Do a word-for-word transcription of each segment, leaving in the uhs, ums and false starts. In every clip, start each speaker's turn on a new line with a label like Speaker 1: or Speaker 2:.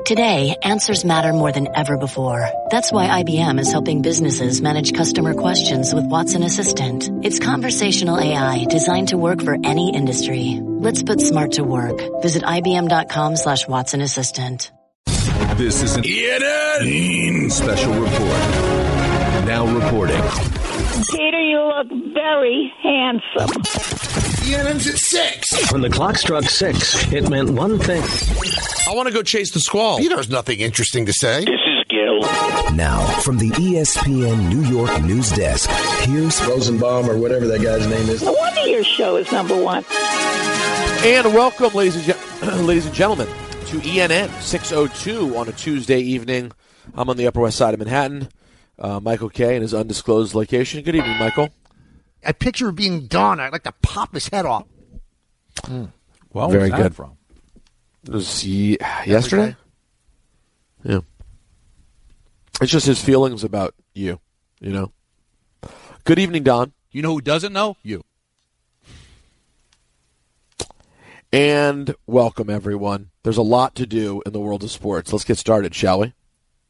Speaker 1: Today, answers matter more than ever before. That's why I B M is helping businesses manage customer questions with Watson Assistant. It's conversational A I designed to work for any industry. Let's put smart to work. Visit ibm.com slash Watson Assistant.
Speaker 2: This is an E N N special report. Now reporting.
Speaker 3: Peter, you look very handsome.
Speaker 4: E N N's at six.
Speaker 5: When the clock struck six, it meant one thing.
Speaker 6: I want to go chase the squall.
Speaker 4: Peter has nothing interesting to say.
Speaker 3: This is Gil.
Speaker 7: Now, from the E S P N New York news desk, here's
Speaker 8: Rosenbaum or whatever that guy's name is.
Speaker 3: No wonder your show is number one.
Speaker 6: And welcome, ladies and, gen- ladies and gentlemen, to E N N six oh two on a Tuesday evening. I'm on the Upper West Side of Manhattan. Uh, Michael Kay in his undisclosed location. Good evening, Michael.
Speaker 4: I picture being Don. I'd like to pop his head off.
Speaker 6: Mm. Well, very good. From? It was ye- yesterday? Yeah. It's just his feelings about you, you know. Good evening, Don.
Speaker 9: You know who doesn't know? You.
Speaker 6: And welcome, everyone. There's a lot to do in the world of sports. Let's get started, shall we?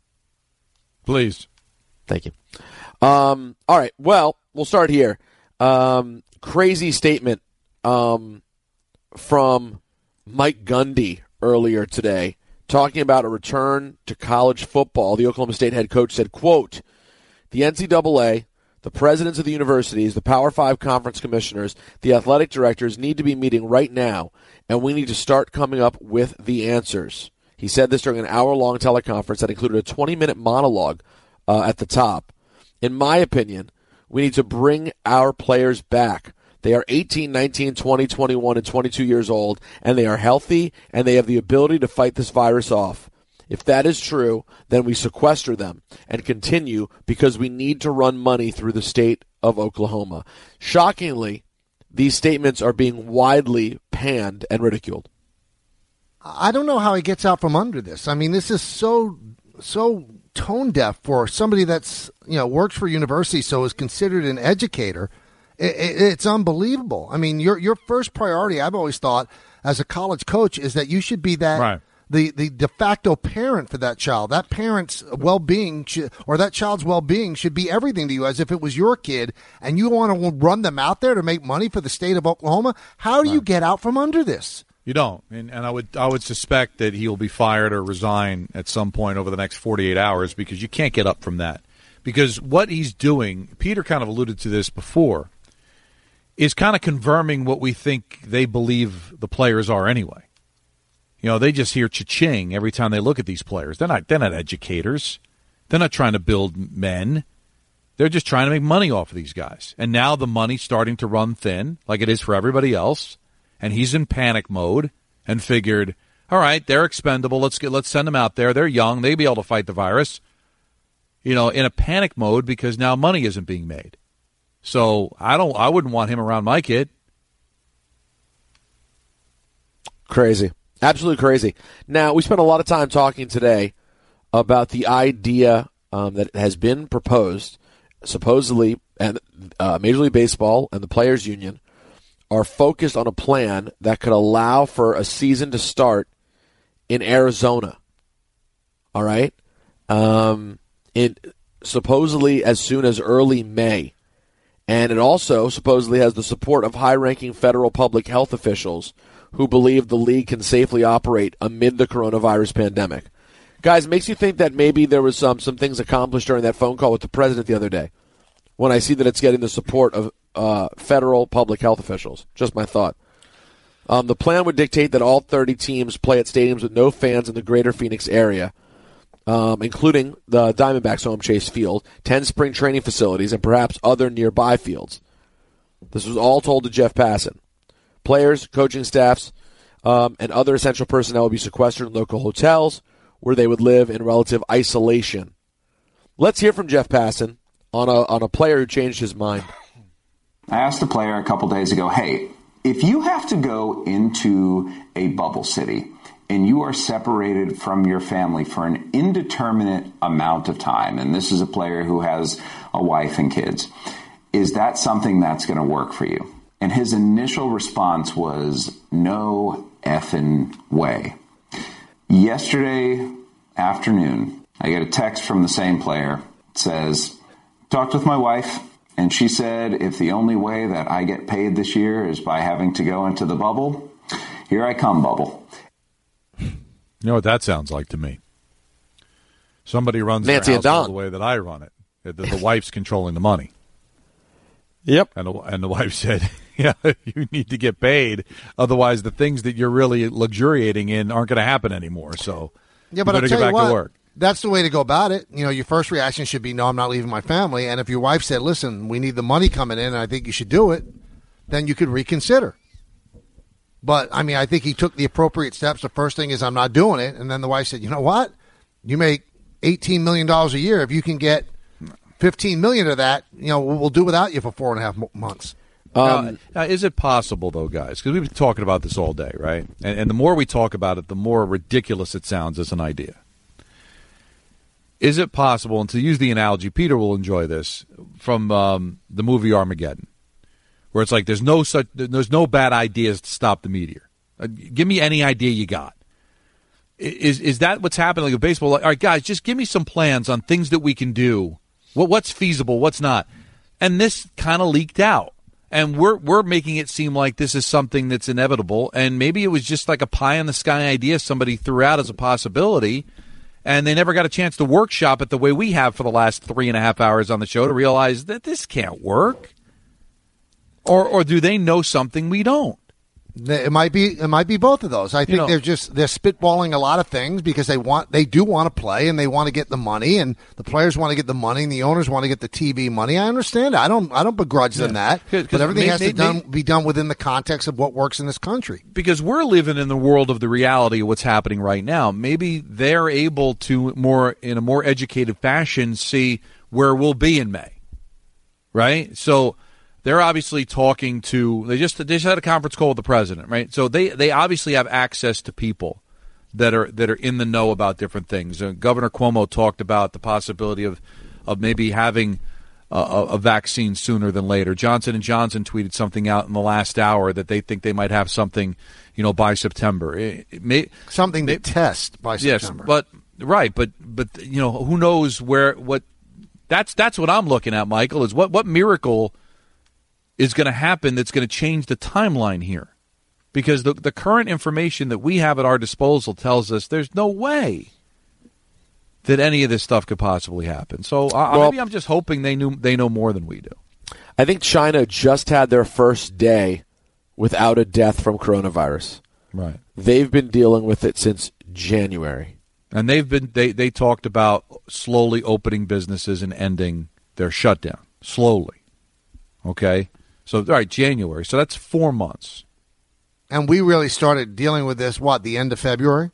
Speaker 9: Please.
Speaker 6: Thank you. Um, all right. Well, we'll start here. Um, crazy statement um, from Mike Gundy earlier today talking about a return to college football. The Oklahoma State head coach said, quote, the N C double A, the presidents of the universities, the Power Five conference commissioners, the athletic directors need to be meeting right now, and we need to start coming up with the answers. He said this during an hour-long teleconference that included a twenty-minute monologue uh, at the top. In my opinion, we need to bring our players back. They are eighteen, nineteen, twenty, twenty-one, and twenty-two years old, and they are healthy, and they have the ability to fight this virus off. If that is true, then we sequester them and continue because we need to run money through the state of Oklahoma. Shockingly, these statements are being widely panned and ridiculed.
Speaker 4: I don't know how he gets out from under this. I mean, this is so so tone deaf for somebody that's, you know, works for university, so is considered an educator. It, it, it's unbelievable. I mean, your your first priority, I've always thought, as a college coach, is that you should be that
Speaker 9: right.
Speaker 4: the, the de facto parent for that child. That parent's well-being should, or that child's well-being should be everything to you, as if it was your kid, and you want to run them out there to make money for the state of Oklahoma. How do right. you get out from under this?
Speaker 9: You don't, and, and I would I would suspect that he'll be fired or resign at some point over the next forty-eight hours because you can't get up from that. Because what he's doing, Peter kind of alluded to this before, is kind of confirming what we think they believe the players are anyway. You know, they just hear cha-ching every time they look at these players. They're not they're not educators. They're not trying to build men. They're just trying to make money off of these guys. And now the money's starting to run thin, like it is for everybody else. And he's in panic mode and figured, all right, they're expendable. Let's get let's send them out there. They're young. They'll be able to fight the virus. You know, in a panic mode because now money isn't being made. So I don't. I wouldn't want him around my kid.
Speaker 6: Crazy. Absolutely crazy. Now, we spent a lot of time talking today about the idea um, that has been proposed, supposedly, and uh, Major League Baseball and the Players Union are focused on a plan that could allow for a season to start in Arizona. All right? Um, it supposedly as soon as early May. And it also supposedly has the support of high-ranking federal public health officials who believe the league can safely operate amid the coronavirus pandemic. Guys, it makes you think that maybe there was some, some things accomplished during that phone call with the president the other day when I see that it's getting the support of uh, federal public health officials. Just my thought. Um, the plan would dictate that all thirty teams play at stadiums with no fans in the greater Phoenix area, um, including the Diamondbacks' home Chase Field, ten spring training facilities, and perhaps other nearby fields. This was all told to Jeff Passan. Players, coaching staffs, um, and other essential personnel would be sequestered in local hotels where they would live in relative isolation. Let's hear from Jeff Passan on a on a player who changed his mind.
Speaker 10: I asked a player a couple days ago, hey, if you have to go into a bubble city and you are separated from your family for an indeterminate amount of time, and this is a player who has a wife and kids, is that something that's going to work for you? And his initial response was, no effing way. Yesterday, afternoon, I get a text from the same player. It says, talked with my wife, and she said if the only way that I get paid this year is by having to go into the bubble, here I come, bubble.
Speaker 9: You know what that sounds like to me? Somebody runs
Speaker 6: Nancy
Speaker 9: their
Speaker 6: and
Speaker 9: house all
Speaker 6: Don.
Speaker 9: the way that I run it. The, the wife's controlling the money.
Speaker 6: Yep.
Speaker 9: And the, and the wife said, yeah, you need to get paid. Otherwise, the things that you're really luxuriating in aren't going to happen anymore. So
Speaker 4: yeah, but
Speaker 9: you
Speaker 4: I'll
Speaker 9: better
Speaker 4: tell
Speaker 9: get
Speaker 4: you
Speaker 9: back
Speaker 4: what,
Speaker 9: to work.
Speaker 4: That's the way to go about it. You know, your first reaction should be, no, I'm not leaving my family. And if your wife said, listen, we need the money coming in and I think you should do it, then you could reconsider. But, I mean, I think he took the appropriate steps. The first thing is, I'm not doing it. And then the wife said, you know what? You make eighteen million dollars a year. If you can get fifteen million dollars of that, you know, we'll do without you for four and a half months.
Speaker 9: Um, now, now, is it possible, though, guys, because we've been talking about this all day, right? And, and the more we talk about it, the more ridiculous it sounds as an idea. Is it possible, and to use the analogy, Peter will enjoy this, from um, the movie Armageddon, where it's like there's no such there's no bad ideas to stop the meteor. Uh, give me any idea you got. Is is that what's happening with baseball? Like, all right, guys, just give me some plans on things that we can do. What what's feasible, what's not? And this kind of leaked out, and we're we're making it seem like this is something that's inevitable. And maybe it was just like a pie in the sky idea somebody threw out as a possibility, and they never got a chance to workshop it the way we have for the last three and a half hours on the show to realize that this can't work. Or or do they know something we don't?
Speaker 4: It might be it might be both of those. I think
Speaker 9: You know,
Speaker 4: they're just they're spitballing a lot of things because they want they do want to play and they want to get the money and the players want to get the money and the owners want to get the T V money. I understand. I don't I don't begrudge them that. But everything
Speaker 9: may-
Speaker 4: has
Speaker 9: may-
Speaker 4: to done,
Speaker 9: may-
Speaker 4: be done within the context of what works in this country.
Speaker 9: Because we're living in the world of the reality of what's happening right now. Maybe they're able to more in a more educated fashion see where we'll be in May. Right? So they're obviously talking to they just they just had a conference call with the president, right? So they, they obviously have access to people that are that are in the know about different things. Uh, Governor Cuomo talked about the possibility of of maybe having a, a vaccine sooner than later. Johnson and Johnson tweeted something out in the last hour that they think they might have something, you know, by September. It, it may,
Speaker 4: Something
Speaker 9: may,
Speaker 4: to test by September.
Speaker 9: Yes, but right, but but you know, who knows where what that's that's what I'm looking at, Michael, is what what miracle is going to happen that's going to change the timeline here. Because the the current information that we have at our disposal tells us there's no way that any of this stuff could possibly happen. So uh,
Speaker 6: Well,
Speaker 9: maybe I'm just hoping they knew they know more than we do.
Speaker 6: I think China just had their first day without a death from coronavirus.
Speaker 9: Right.
Speaker 6: They've been dealing with it since January.
Speaker 9: And they've been they, they talked about slowly opening businesses and ending their shutdown. Slowly. Okay? So all right, January. So that's four months.
Speaker 4: And we really started dealing with this, what, the end of February?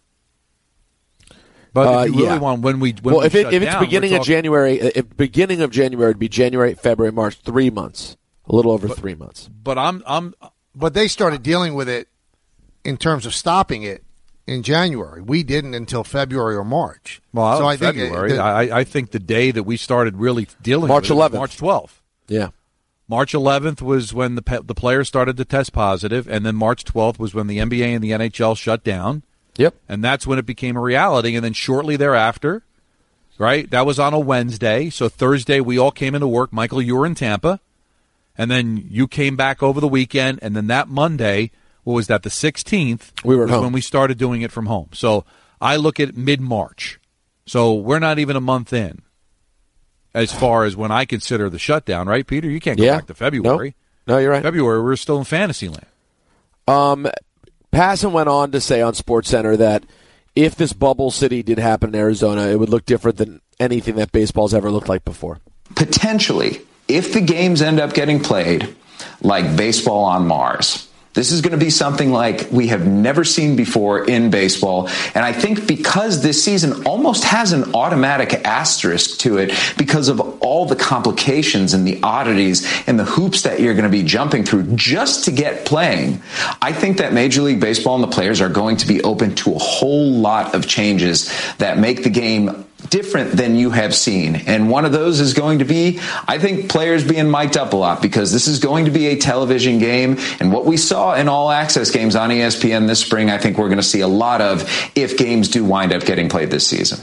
Speaker 9: But
Speaker 6: Uh,
Speaker 9: if you really
Speaker 6: yeah.
Speaker 9: want when we when
Speaker 6: well,
Speaker 9: we
Speaker 6: if, it,
Speaker 9: shut
Speaker 6: if it's
Speaker 9: down,
Speaker 6: beginning
Speaker 9: we're
Speaker 6: of
Speaker 9: talking-
Speaker 6: January, if beginning of January would be January, February, March, three months, a little over three months.
Speaker 9: But I'm I'm
Speaker 4: But they started dealing with it in terms of stopping it in January. We didn't until February or March.
Speaker 9: well,
Speaker 4: so I
Speaker 9: February.
Speaker 4: think
Speaker 9: I, I think the day that we started really dealing
Speaker 6: March
Speaker 9: with it was
Speaker 6: eleventh.
Speaker 9: March twelfth.
Speaker 6: Yeah.
Speaker 9: March eleventh was when the pe- the players started to test positive, and then March twelfth was when the N B A and the N H L shut down.
Speaker 6: Yep.
Speaker 9: And that's when it became a reality. And then shortly thereafter, right, that was on a Wednesday. So Thursday we all came into work. Michael, you were in Tampa. And then you came back over the weekend. And then that Monday, what was that, the sixteenth,
Speaker 6: We were at
Speaker 9: was
Speaker 6: home.
Speaker 9: when we started doing it from home. So I look at mid-March. So we're not even a month in as far as when I consider the shutdown, right, Peter? You can't go
Speaker 6: Yeah.
Speaker 9: back to February.
Speaker 6: No, you're right.
Speaker 9: February, we're still in fantasy land.
Speaker 6: Um, Passan went on to say on SportsCenter that if this bubble city did happen in Arizona, it would look different than anything that baseball's ever looked like before.
Speaker 10: Potentially, if the games end up getting played like baseball on Mars, this is going to be something like we have never seen before in baseball. And I think because this season almost has an automatic asterisk to it because of all the complications and the oddities and the hoops that you're going to be jumping through just to get playing, I think that Major League Baseball and the players are going to be open to a whole lot of changes that make the game different than you have seen. And one of those is going to be, I think, players being mic'd up a lot because this is going to be a television game. And what we saw in all access games on E S P N this spring, I think we're going to see a lot of if games do wind up getting played this season.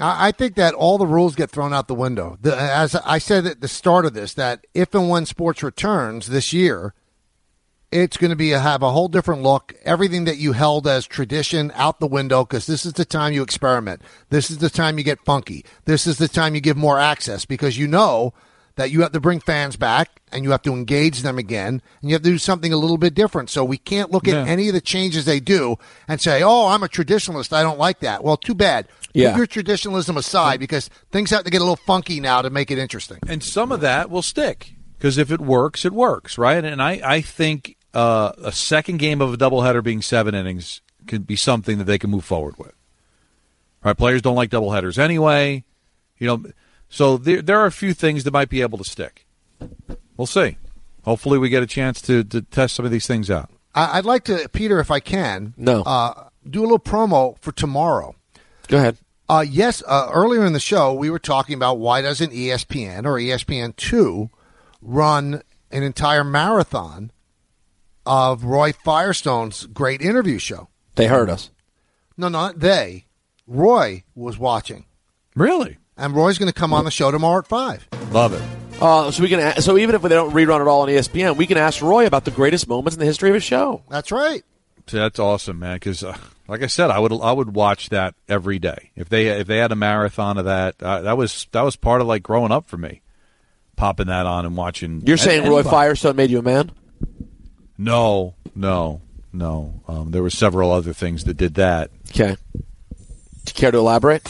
Speaker 4: I I think that all the rules get thrown out the window. The, as I said at the start of this, that if and when sports returns this year, it's going to be a, have a whole different look. Everything that you held as tradition out the window, because this is the time you experiment. This is the time you get funky. This is the time you give more access, because you know that you have to bring fans back and you have to engage them again, and you have to do something a little bit different. So we can't look at
Speaker 6: Yeah.
Speaker 4: any of the changes they do and say, oh, I'm a traditionalist, I don't like that. Well, too bad.
Speaker 6: Yeah.
Speaker 4: Put your traditionalism aside, because things have to get a little funky now to make it interesting.
Speaker 9: And some of that will stick, because if it works, it works, right? And I, I think uh, a second game of a doubleheader being seven innings could be something that they can move forward with. Right? Players don't like doubleheaders anyway. You know, so there, there are a few things that might be able to stick. We'll see. Hopefully we get a chance to, to test some of these things out.
Speaker 4: I, I'd like to, Peter, if I can,
Speaker 6: No.
Speaker 4: uh, do a little promo for tomorrow.
Speaker 6: Go ahead.
Speaker 4: Uh, yes, uh, earlier in the show, we were talking about why doesn't E S P N or E S P N two run an entire marathon of Roy Firestone's great interview show?
Speaker 6: They heard us.
Speaker 4: No, not they. Roy was watching.
Speaker 9: Really?
Speaker 4: And Roy's going to come on the show tomorrow at five.
Speaker 9: Love it.
Speaker 6: Uh, so we can. a- So even if they don't rerun it all on E S P N, we can ask Roy about the greatest moments in the history of his show.
Speaker 4: That's right.
Speaker 9: So that's awesome, man. Because, uh, like I said, I would I would watch that every day if they if they had a marathon of that. Uh, that was that was part of like growing up for me, popping that on and watching.
Speaker 6: You're saying Roy
Speaker 9: anybody.
Speaker 6: Firestone made you a man?
Speaker 9: No, no, no. Um, there were several other things that did that.
Speaker 6: Okay. Do you care to elaborate?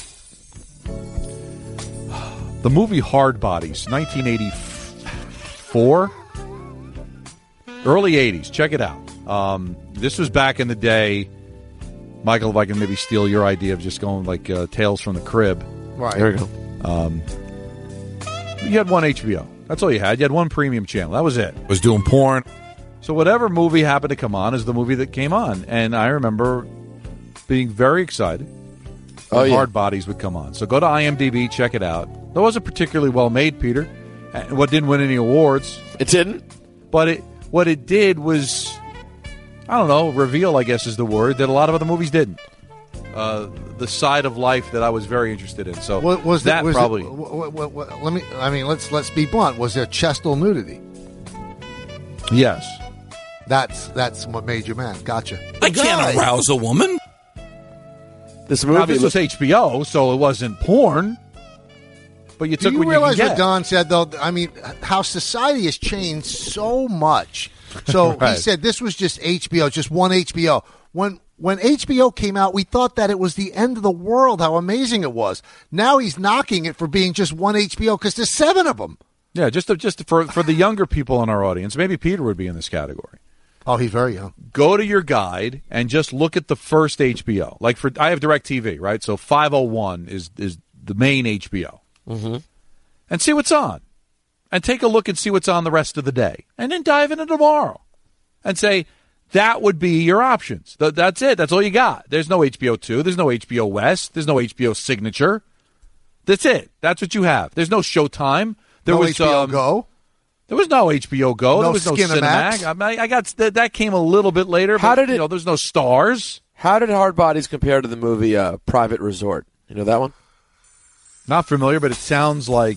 Speaker 9: The movie Hard Bodies, nineteen eighty-four, early eighties. Check it out. Um, this was back in the day. Michael, if I can maybe steal your idea of just going like uh, Tales from the Crib.
Speaker 4: Right.
Speaker 6: There we go.
Speaker 9: Um, you had one H B O. That's all you had. You had one premium channel. That was it.
Speaker 11: Was doing porn.
Speaker 9: So whatever movie happened to come on is the movie that came on. And I remember being very excited when
Speaker 6: Oh, yeah.
Speaker 9: Hard Bodies would come on. So go to IMDb, check it out. It wasn't particularly well made, Peter. And what didn't win any awards.
Speaker 6: It didn't?
Speaker 9: But it what it did was, I don't know, reveal, I guess is the word, that a lot of other movies didn't. Uh, the side of life that I was very interested in. So
Speaker 4: What was
Speaker 9: that
Speaker 4: was
Speaker 9: probably...
Speaker 4: It, what, what, what, let me. I mean, let's let's be blunt. Was there chestal nudity?
Speaker 9: Yes.
Speaker 4: That's that's what made you mad. Gotcha.
Speaker 11: I can't arouse a woman.
Speaker 6: This
Speaker 9: Now,
Speaker 6: movie
Speaker 9: this was H B O, so it wasn't porn. But you
Speaker 4: Do
Speaker 9: took
Speaker 4: you
Speaker 9: what
Speaker 4: realize
Speaker 9: you
Speaker 4: what
Speaker 9: could get.
Speaker 4: Don said, though? I mean, how society has changed so much. So
Speaker 9: Right.
Speaker 4: he said this was just H B O, just one H B O. When when H B O came out, we thought that it was the end of the world, how amazing it was. Now he's knocking it for being just one H B O because there's seven of them.
Speaker 9: Yeah, just to, just for for the younger people in our audience, maybe Peter would be in this category.
Speaker 4: Oh, he's very young.
Speaker 9: Go to your guide and just look at the first H B O. Like for I have DirecTV, right? So five oh one is is the main H B O.
Speaker 6: Mm-hmm.
Speaker 9: And see what's on. And take a look and see what's on the rest of the day. And then dive into tomorrow. And say, that would be your options. Th- that's it. That's all you got. There's no H B O two. There's no H B O West. There's no H B O Signature. That's it. That's what you have. There's no Showtime. There
Speaker 4: No
Speaker 9: was
Speaker 4: H B O
Speaker 9: um,
Speaker 4: Go.
Speaker 9: There was no H B O Go.
Speaker 4: No
Speaker 9: there was no
Speaker 4: Skinamax?
Speaker 9: Cinemax. I, mean, I got that, that came a little bit later.
Speaker 6: How
Speaker 9: but,
Speaker 6: did it-
Speaker 9: You know, there's no Stars.
Speaker 6: How did Hard Bodies compare to the movie uh, Private Resort? You know that one?
Speaker 9: Not familiar, but it sounds like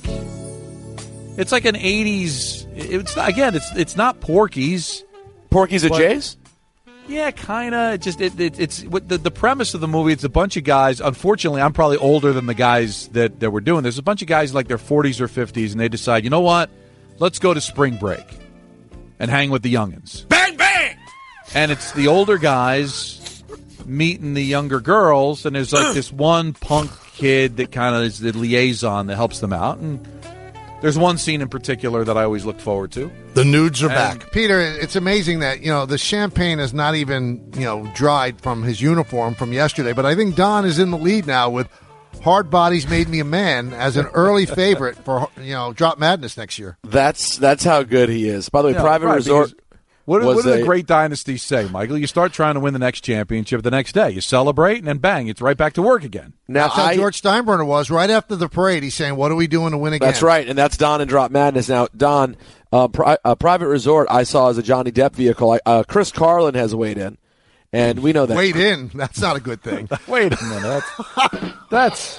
Speaker 9: it's like an eighties. It's not, again, it's it's not Porky's.
Speaker 6: Porky's at
Speaker 9: But-
Speaker 6: Jay's?
Speaker 9: Yeah, kind of. Just it, it, it's what the the premise of the movie. It's a bunch of guys. Unfortunately, I'm probably older than the guys that, that were doing. There's a bunch of guys in like their forties or fifties, and they decide, you know what? Let's go to spring break and hang with the youngins.
Speaker 11: Bang, bang!
Speaker 9: And it's the older guys meeting the younger girls, and there's like this one punk kid that kind of is the liaison that helps them out. And there's one scene in particular that I always look forward to.
Speaker 11: The nudes are
Speaker 9: And-
Speaker 11: back.
Speaker 4: Peter, it's amazing that, you know, the champagne is not even, you know, dried from his uniform from yesterday. But I think Don is in the lead now with Hard Bodies Made Me a Man as an early favorite for, you know, Drop Madness next year.
Speaker 6: That's that's how good he is. By the way,
Speaker 9: Yeah,
Speaker 6: Private
Speaker 9: right,
Speaker 6: Resort.
Speaker 9: because What,
Speaker 6: was
Speaker 9: what do the
Speaker 6: a-
Speaker 9: great dynasties say, Michael? You start trying to win the next championship the next day. You celebrate, and then bang, it's right back to work again.
Speaker 6: Now,
Speaker 4: That's how
Speaker 6: I-
Speaker 4: George Steinbrenner was right after the parade. He's saying, what are we doing to win again?
Speaker 6: That's right, and that's Don and Drop Madness. Now, Don, uh, pri- uh, Private Resort, I saw as a Johnny Depp vehicle. I, uh, Chris Carlin has weighed in, and we know that.
Speaker 4: Wait in. That's not a good thing.
Speaker 9: Wait a minute. That's, that's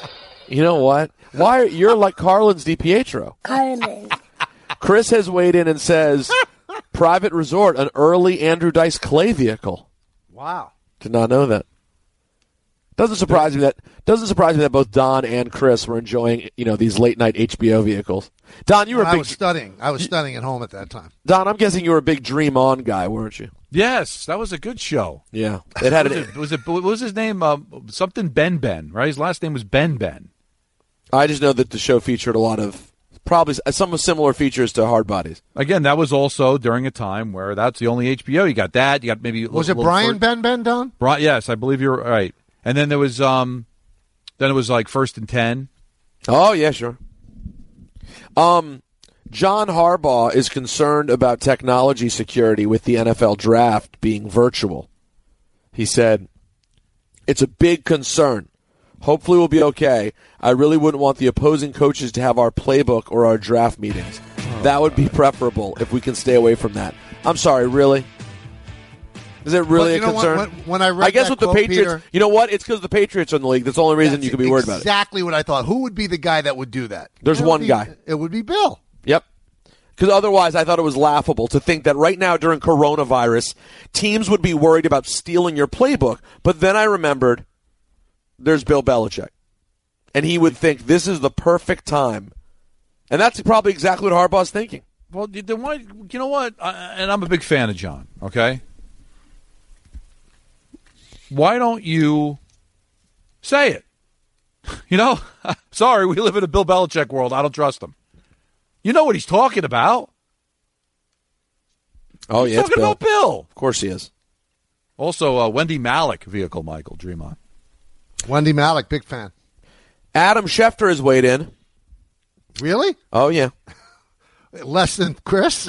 Speaker 6: You know what? Why are, you're like Carlin's DiPietro.
Speaker 12: Carlin.
Speaker 6: Chris has weighed in and says, private resort, an early Andrew Dice Clay vehicle.
Speaker 4: Wow.
Speaker 6: Did not know that. Doesn't surprise me that doesn't surprise me that both Don and Chris were enjoying, you know, these late night H B O vehicles. Don, you were a
Speaker 4: I
Speaker 6: big
Speaker 4: was studying. I was studying at home at that time.
Speaker 6: Don, I'm guessing you were a big Dream On guy, weren't you?
Speaker 9: Yes, that was a good show.
Speaker 6: Yeah, it had
Speaker 9: was,
Speaker 6: an,
Speaker 9: it, was it what was his name? Um, something Ben Ben, right? His last name was Ben Ben.
Speaker 6: I just know that the show featured a lot of probably some similar features to Hard Bodies.
Speaker 9: Again, that was also during a time where that's the only H B O. You got that. You got maybe
Speaker 4: was
Speaker 9: little,
Speaker 4: it Brian
Speaker 9: little
Speaker 4: Ben Ben Don?
Speaker 9: Brian, yes, I believe you're right. And then there was um, then it was like First and Ten.
Speaker 6: Oh yeah, sure. Um, John Harbaugh is concerned about technology security with the N F L draft being virtual. He said, "It's a big concern. Hopefully we'll be okay. I really wouldn't want the opposing coaches to have our playbook or our draft meetings. That would be preferable if we can stay away from that." I'm sorry, really? Is it really
Speaker 4: But
Speaker 6: a
Speaker 4: you know
Speaker 6: concern?
Speaker 4: what? When, when I read
Speaker 6: I guess
Speaker 4: that
Speaker 6: with the
Speaker 4: quote,
Speaker 6: Patriots,
Speaker 4: Peter,
Speaker 6: you know what? It's because the Patriots are in the league. That's the only reason you could be worried about it.
Speaker 4: Exactly what I thought. Who would be the guy that would do that?
Speaker 6: There's
Speaker 4: It would
Speaker 6: one
Speaker 4: be-
Speaker 6: guy.
Speaker 4: It would be Bill.
Speaker 6: Yep. Because otherwise, I thought it was laughable to think that right now during coronavirus, teams would be worried about stealing your playbook. But then I remembered there's Bill Belichick. And he would think this is the perfect time. And that's probably exactly what Harbaugh's thinking.
Speaker 9: Well, then why? You know what? I, and I'm a big fan of John. Okay. Why don't you say it? You know, sorry, we live in a Bill Belichick world. I don't trust him. You know what he's talking about.
Speaker 6: Oh,
Speaker 9: he's
Speaker 6: yeah, it's
Speaker 9: talking
Speaker 6: Bill.
Speaker 9: about Bill.
Speaker 6: Of course he is.
Speaker 9: Also, uh, Wendy Malick vehicle, Michael, dream on.
Speaker 4: Wendy Malick, big fan.
Speaker 6: Adam Schefter has weighed in.
Speaker 4: Really?
Speaker 6: Oh, yeah.
Speaker 4: Less than Chris?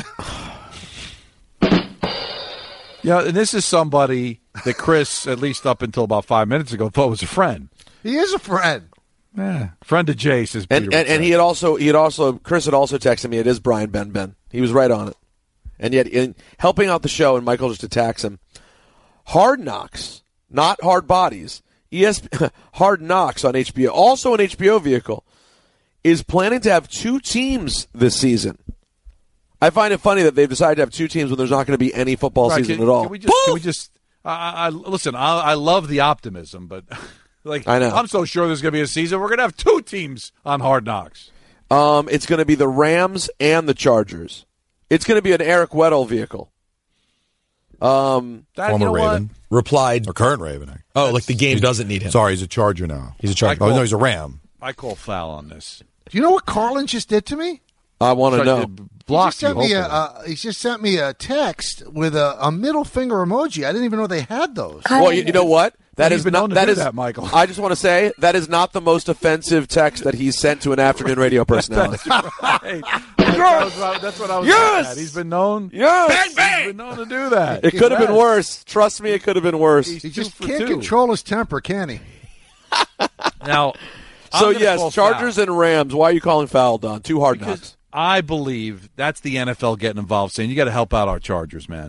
Speaker 9: Yeah, and this is somebody that Chris, at least up until about five minutes ago, thought was a friend.
Speaker 4: He is a friend.
Speaker 9: Yeah, friend of Jace, as Peter
Speaker 6: And
Speaker 9: would
Speaker 6: and, and
Speaker 9: say.
Speaker 6: he had also he had also Chris had also texted me. It is Brian Ben Ben. He was right on it. And yet, in helping out the show, and Michael just attacks him. Hard Knocks, not Hard Bodies. E S P, Hard Knocks on H B O, also an H B O vehicle, is planning to have two teams this season. I find it funny that they've decided to have two teams when there's not going to be any football
Speaker 9: Right,
Speaker 6: season
Speaker 9: can,
Speaker 6: at all.
Speaker 9: Can we just? Can we just I, I, listen. I, I love the optimism, but like
Speaker 6: I know.
Speaker 9: I'm so sure there's going to be a season. We're going to have two teams on Hard Knocks.
Speaker 6: Um, it's going to be the Rams and the Chargers. It's going to be an Eric Weddle vehicle. Um,
Speaker 9: That,
Speaker 13: Former
Speaker 9: you know
Speaker 13: Raven.
Speaker 9: what?
Speaker 13: Replied. Or current Raven. Oh, like the game
Speaker 9: he's-
Speaker 13: doesn't need him. Sorry, he's a Charger now. He's a
Speaker 9: I
Speaker 13: Charger.
Speaker 9: call-
Speaker 13: Oh, no, he's a Ram.
Speaker 9: I call foul on this.
Speaker 4: Do you know what Carlin just did to me?
Speaker 6: I want to
Speaker 9: Tried
Speaker 6: know.
Speaker 9: to
Speaker 4: He
Speaker 9: block
Speaker 4: just sent
Speaker 9: you,
Speaker 4: me a,
Speaker 9: hopefully.
Speaker 4: uh, he just sent me a text with a, a middle finger emoji. I didn't even know they had those.
Speaker 6: Well, you, you know what? That
Speaker 9: He's
Speaker 6: is
Speaker 9: been
Speaker 6: not
Speaker 9: known to
Speaker 6: that
Speaker 9: do
Speaker 6: is
Speaker 9: that, Michael.
Speaker 6: I just want to say that is not the most offensive text that he's sent to an afternoon radio personality.
Speaker 9: Right. That's, what, that's what I was
Speaker 6: Yes!
Speaker 9: getting at. He's been known.
Speaker 6: Yes!
Speaker 9: He's been known to do that.
Speaker 6: It could have been
Speaker 4: Yes.
Speaker 6: worse. Trust me, it could have been worse.
Speaker 9: He's
Speaker 4: He
Speaker 9: two
Speaker 4: just
Speaker 9: for
Speaker 4: can't
Speaker 9: two.
Speaker 4: control his temper, can he?
Speaker 9: Now, I'm
Speaker 6: So
Speaker 9: gonna
Speaker 6: yes,
Speaker 9: call
Speaker 6: Chargers
Speaker 9: foul
Speaker 6: and Rams. Why are you calling foul, Don? Two hard
Speaker 9: because
Speaker 6: knocks.
Speaker 9: I believe that's the N F L getting involved, saying you got to help out our Chargers, man.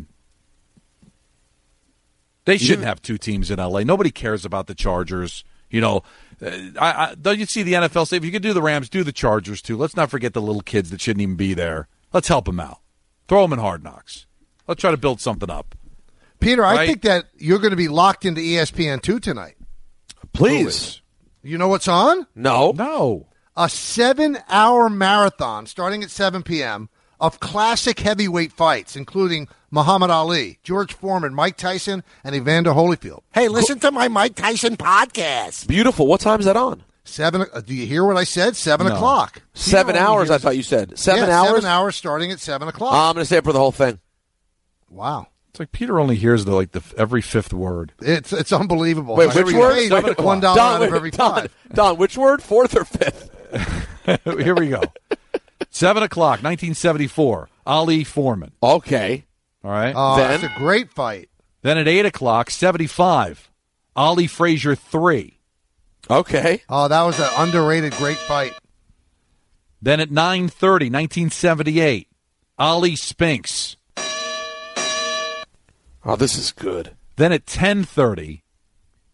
Speaker 9: They shouldn't have two teams in L A. Nobody cares about the Chargers. You know, uh, I, I, don't you see the N F L say, if you could do the Rams, do the Chargers too. Let's not forget the little kids that shouldn't even be there. Let's help them out. Throw them in Hard Knocks. Let's try to build something up.
Speaker 4: Peter, I
Speaker 9: Right?
Speaker 4: think that you're going to be locked into E S P N two tonight.
Speaker 6: Please.
Speaker 4: You know what's on?
Speaker 6: No.
Speaker 9: No.
Speaker 4: A seven-hour marathon starting at seven p.m. of classic heavyweight fights, including Muhammad Ali, George Foreman, Mike Tyson, and Evander Holyfield. Hey, listen to my Mike Tyson podcast.
Speaker 6: Beautiful. What time is that on?
Speaker 4: Seven. Uh, do you hear what I said? Seven
Speaker 9: No.
Speaker 4: o'clock.
Speaker 6: Seven
Speaker 9: only
Speaker 6: hours, I
Speaker 9: hears-
Speaker 6: thought you said. Seven
Speaker 4: Yeah,
Speaker 6: hours?
Speaker 4: Seven hours starting at seven o'clock.
Speaker 6: I'm going to stay up for the whole thing.
Speaker 4: wow.
Speaker 9: It's like Peter only hears the like the every fifth word.
Speaker 4: It's it's unbelievable.
Speaker 6: Wait,
Speaker 4: Here
Speaker 6: which
Speaker 4: we go.
Speaker 6: word?
Speaker 4: Hey,
Speaker 6: Seven
Speaker 4: like one
Speaker 6: o'clock.
Speaker 4: dollar
Speaker 6: Don,
Speaker 4: out of
Speaker 6: wait,
Speaker 4: every
Speaker 6: Don,
Speaker 4: five.
Speaker 6: Don, which word? Fourth or fifth?
Speaker 9: Here we go. Seven o'clock, nineteen seventy-four. Ali Foreman.
Speaker 6: Okay.
Speaker 9: All right.
Speaker 4: Oh,
Speaker 6: Then-
Speaker 4: it's a great fight.
Speaker 9: Then at eight o'clock, seventy-five. Ali Frazier three.
Speaker 6: Okay.
Speaker 4: Oh, that was an underrated great fight.
Speaker 9: Then at nine thirty, nineteen seventy-eight. Ali Spinks.
Speaker 6: Oh, this is good.
Speaker 9: Then at ten thirty,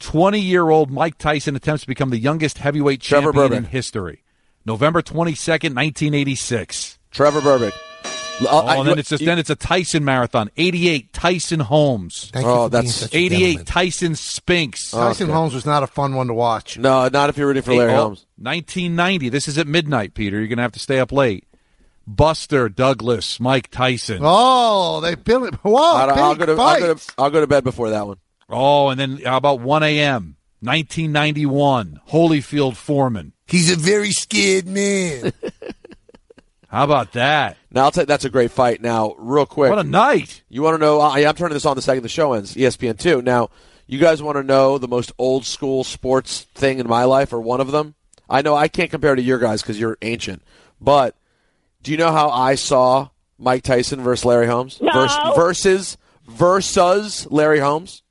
Speaker 9: twenty-year-old Mike Tyson attempts to become the youngest heavyweight
Speaker 6: Trevor
Speaker 9: champion
Speaker 6: Berbick.
Speaker 9: in history. November twenty-second, nineteen eighty-six.
Speaker 6: Trevor Berbick.
Speaker 9: Oh,
Speaker 6: I,
Speaker 9: and then it's just, then it's a Tyson marathon. eighty-eight, Tyson Holmes.
Speaker 4: Thank
Speaker 6: Oh,
Speaker 4: you for being
Speaker 6: that's-
Speaker 4: such a
Speaker 9: eighty-eight,
Speaker 4: gentleman.
Speaker 9: Tyson Spinks.
Speaker 4: Tyson
Speaker 6: Okay.
Speaker 4: Holmes was not a fun one to watch.
Speaker 6: No, not if you're rooting for Larry
Speaker 9: Oh,
Speaker 6: Holmes.
Speaker 9: nineteen ninety. This is at midnight, Peter. You're going to have to stay up late. Buster Douglas, Mike Tyson.
Speaker 4: Oh, they built it. Whoa,
Speaker 6: I'll,
Speaker 4: big
Speaker 6: I'll, go to, I'll,
Speaker 4: fight.
Speaker 6: go to, I'll go to bed before that one.
Speaker 9: Oh, and then how about one a.m., nineteen ninety-one, Holyfield Foreman.
Speaker 13: He's a very scared man.
Speaker 9: How about that?
Speaker 6: Now, I'll tell you, that's a great fight. Now, real quick.
Speaker 9: What a night.
Speaker 6: You want to know? I, I'm turning this on the second the show ends, E S P N two. Now, you guys want to know the most old school sports thing in my life, or one of them? I know I can't compare to your guys because you're ancient, but do you know how I saw Mike Tyson versus Larry Holmes?
Speaker 3: No.
Speaker 6: Vers- versus versus Larry Holmes?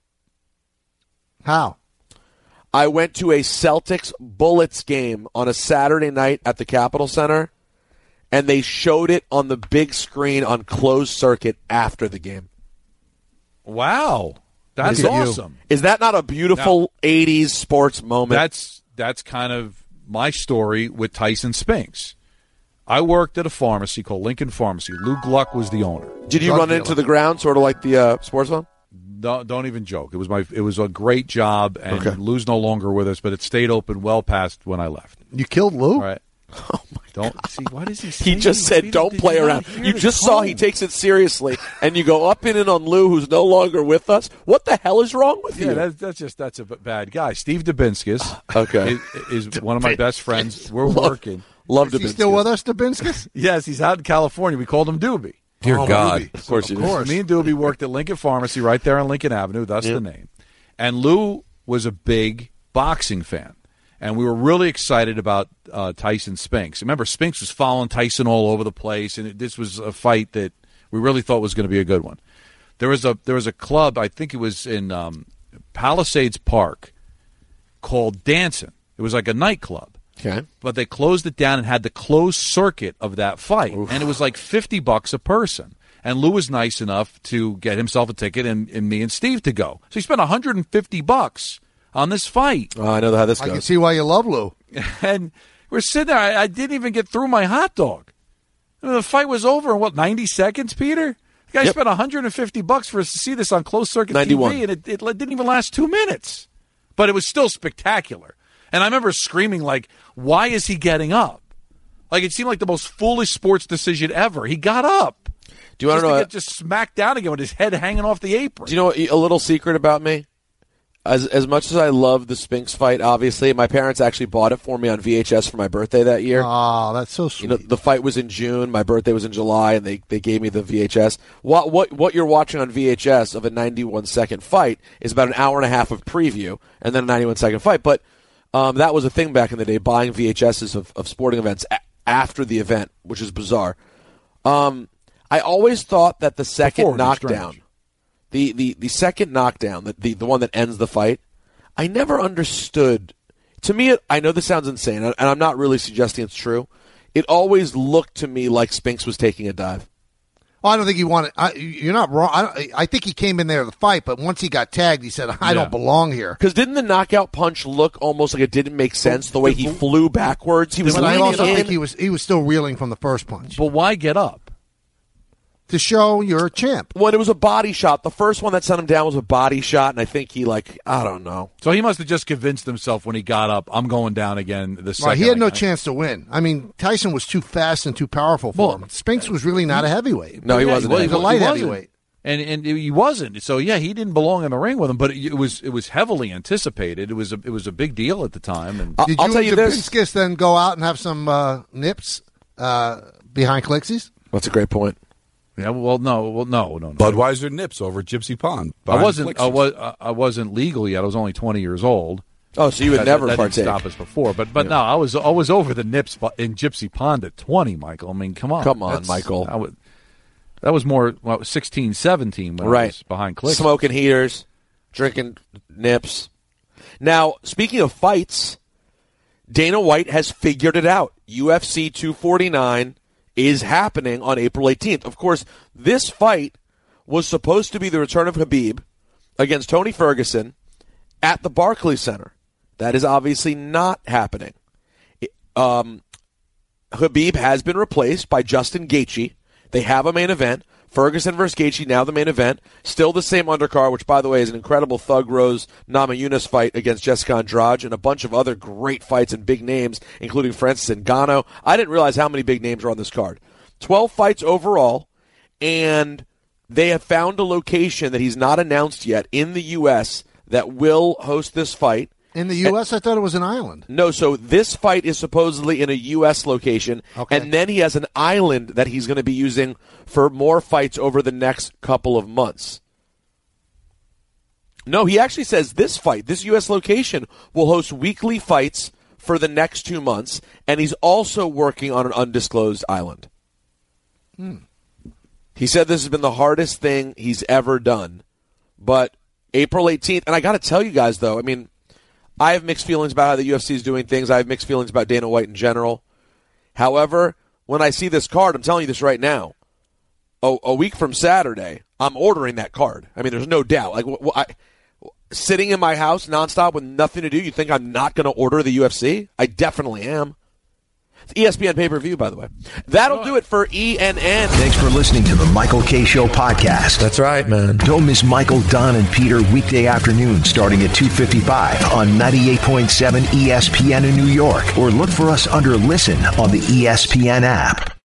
Speaker 4: How?
Speaker 6: I went to a Celtics Bullets game on a Saturday night at the Capitol Center, and they showed it on the big screen on closed circuit after the game.
Speaker 9: Wow. That's
Speaker 6: Is it-
Speaker 9: awesome.
Speaker 6: Is that not a beautiful eighties sports moment?
Speaker 9: That's that's kind of my story with Tyson Spinks. I worked at a pharmacy called Lincoln Pharmacy. Lou Gluck was the owner.
Speaker 6: Did you
Speaker 4: Drug
Speaker 6: run
Speaker 4: dealer.
Speaker 6: into the ground, sort of like the uh, sports one?
Speaker 9: Don't, don't even joke. It was my it was a great job, and
Speaker 6: Okay.
Speaker 9: Lou's no longer with us, but it stayed open well past when I left.
Speaker 4: You killed Lou?
Speaker 9: All right.
Speaker 6: Oh my
Speaker 9: Don't see what is he saying?
Speaker 6: He just said,
Speaker 9: Peter?
Speaker 6: "Don't
Speaker 9: Did
Speaker 6: play
Speaker 9: you not
Speaker 6: around."
Speaker 9: hear
Speaker 6: You
Speaker 9: the
Speaker 6: just saw
Speaker 9: tone?
Speaker 6: he takes it seriously, and you go up in and on Lou, who's no longer with us. What the hell is wrong with
Speaker 9: Yeah,
Speaker 6: you?
Speaker 9: that's, that's just that's a b- bad guy. Steve Dubinskus,
Speaker 6: Okay.
Speaker 9: is, is one of my best friends. We're
Speaker 6: Love-
Speaker 9: working.
Speaker 6: Love
Speaker 4: Is he still with us, Dubinskus?
Speaker 9: Yes, he's out in California. We called him Doobie.
Speaker 13: Dear
Speaker 4: Oh,
Speaker 13: God.
Speaker 4: Ruby.
Speaker 6: Of course, you
Speaker 9: Of
Speaker 6: do.
Speaker 9: course. Me and Doobie worked at Lincoln Pharmacy right there on Lincoln Avenue. That's
Speaker 6: Yeah.
Speaker 9: the name. And Lou was a big boxing fan. And we were really excited about uh, Tyson Spinks. Remember, Spinks was following Tyson all over the place, and it, this was a fight that we really thought was going to be a good one. There was a there was a club, I think it was in um, Palisades Park, called Dancin'. It was like a nightclub.
Speaker 6: Okay.
Speaker 9: But they closed it down and had the closed circuit of that fight.
Speaker 6: Oof.
Speaker 9: And it was like fifty bucks a person. And Lou was nice enough to get himself a ticket and, and me and Steve to go. So he spent one hundred fifty bucks on this fight.
Speaker 6: Oh, I know how this
Speaker 4: I can
Speaker 6: goes.
Speaker 4: see why you love Lou.
Speaker 9: And we're sitting there. I, I didn't even get through my hot dog. And the fight was over in, what, ninety seconds, Peter? The guy
Speaker 6: Yep.
Speaker 9: spent one hundred fifty bucks for us to see this on closed circuit
Speaker 6: ninety-one.
Speaker 9: T V, and it, it didn't even last two minutes. But it was still spectacular. And I remember screaming, like, why is he getting up? Like, it seemed like the most foolish sports decision ever. He got up.
Speaker 6: Do you want
Speaker 9: just
Speaker 6: to know?
Speaker 9: get just smacked down again with his head hanging off the apron?
Speaker 6: Do you know what, a little secret about me? As as much as I love the Spinks fight, obviously, my parents actually bought it for me on V H S for my birthday that year.
Speaker 4: Oh, that's so sweet.
Speaker 6: You know, the fight was in June. My birthday was in July, and they, they gave me the V H S. What what what you're watching on V H S of a ninety-one second fight is about an hour and a half of preview, and then a ninety-one second fight. But um, that was a thing back in the day, buying V H Ss of, of sporting events a- after the event, which is bizarre. Um, I always thought that the second
Speaker 9: Before, it's
Speaker 6: knockdown,
Speaker 9: strange.
Speaker 6: the, the, the second knockdown, the, the the one that ends the fight, I never understood. To me, it, I know this sounds insane, and I'm not really suggesting it's true. It always looked to me like Spinks was taking a dive.
Speaker 4: Well, I don't think he wanted. I, you're not wrong. I, I think he came in there to fight, but once he got tagged, he said, "I
Speaker 9: Yeah.
Speaker 4: don't belong here."
Speaker 6: Because didn't the knockout punch look almost like it didn't make sense the way he flew backwards? He was
Speaker 4: But I
Speaker 6: leaning
Speaker 4: also
Speaker 6: in.
Speaker 4: think he was he was still reeling from the first punch
Speaker 9: But why get up?
Speaker 4: to show you're a champ.
Speaker 6: Well, it was a body shot. The first one that sent him down was a body shot, and I think he, like, I don't know.
Speaker 9: So he must have just convinced himself when he got up, I'm going down again the second.
Speaker 4: Right, he had no
Speaker 9: I-
Speaker 4: chance to win. I mean, Tyson was too fast and too powerful for
Speaker 9: Well,
Speaker 4: him. Spinks was really not a heavyweight.
Speaker 6: No, he
Speaker 9: Yeah,
Speaker 6: wasn't.
Speaker 4: He was a light
Speaker 9: He wasn't.
Speaker 4: heavyweight.
Speaker 9: And and he wasn't. So yeah, he didn't belong in the ring with him. But it was it was heavily anticipated. It was a, it was a big deal at the time. And
Speaker 6: I-
Speaker 4: Did
Speaker 6: I'll
Speaker 4: you
Speaker 6: tell
Speaker 4: and
Speaker 6: you this.
Speaker 4: Dubinskus then go out and have some uh, nips uh, behind Clixies?
Speaker 6: That's a great point.
Speaker 9: yeah, well, no, well, no, no, no.
Speaker 13: Budweiser nips over at Gypsy Pond.
Speaker 9: I
Speaker 13: behind
Speaker 9: wasn't. I
Speaker 13: Flixies.
Speaker 9: was. I wasn't legal yet. I was only twenty years old.
Speaker 6: Oh, so you would
Speaker 9: that,
Speaker 6: never
Speaker 9: that
Speaker 6: partake.
Speaker 9: didn't stop us before. But but no, I was I was over the nips in Gypsy Pond at twenty, Michael. I mean, come on,
Speaker 6: Come on,
Speaker 9: That's-
Speaker 6: Michael.
Speaker 9: I would, that was more well, sixteen, seventeen when I
Speaker 6: Right.
Speaker 9: was behind clicks.
Speaker 6: Smoking heaters, drinking nips. Now, speaking of fights, Dana White has figured it out. U F C two forty-nine is happening on April eighteenth. Of course, this fight was supposed to be the return of Khabib against Tony Ferguson at the Barclays Center. That is obviously not happening. Um, Khabib has been replaced by Justin Gaethje. They have a main event. Ferguson versus Gaethje, now the main event. Still the same undercard, which, by the way, is an incredible Thug Rose Namajunas fight against Jessica Andrade and a bunch of other great fights and big names, including Francis Ngannou. I didn't realize how many big names are on this card. twelve fights overall, and they have found a location that he's not announced yet in the U S that will host this fight.
Speaker 4: In the U S? And, I thought it was an island.
Speaker 6: No, so this fight is supposedly in a U S location,
Speaker 4: okay.
Speaker 6: and then he has an island that he's going to be using for more fights over the next couple of months. No, he actually says this fight, this U S location, will host weekly fights for the next two months, and he's also working on an undisclosed island.
Speaker 4: Hmm.
Speaker 6: He said this has been the hardest thing he's ever done, but April eighteenth, and I got to tell you guys, though, I mean, I have mixed feelings about how the U F C is doing things. I have mixed feelings about Dana White in general. However, when I see this card, I'm telling you this right now, a, a week from Saturday, I'm ordering that card. I mean, there's no doubt. Like, wh- wh- I, sitting in my house nonstop with nothing to do, you think I'm not going to order the U F C? I definitely am. It's E S P N pay-per-view, by the way. That'll do it for E N N.
Speaker 7: Thanks for listening to the Michael K. Show podcast.
Speaker 13: That's right, man.
Speaker 7: Don't miss Michael, Don, and Peter weekday afternoon starting at two fifty-five on ninety-eight point seven E S P N in New York. Or look for us under Listen on the E S P N app.